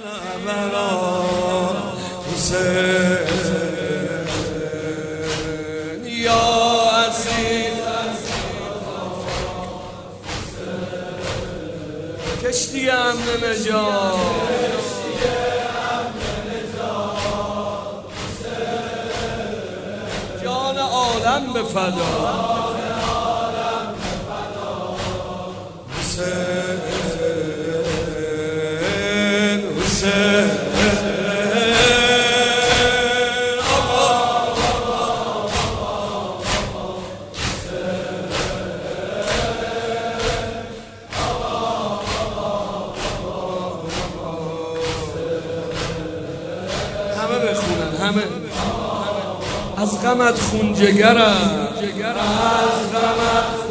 حسین یا عزیز کشتی امن نجات جان عالم به فدا حسین حسین همه بخونن همه از غمت خون جگرم از غمت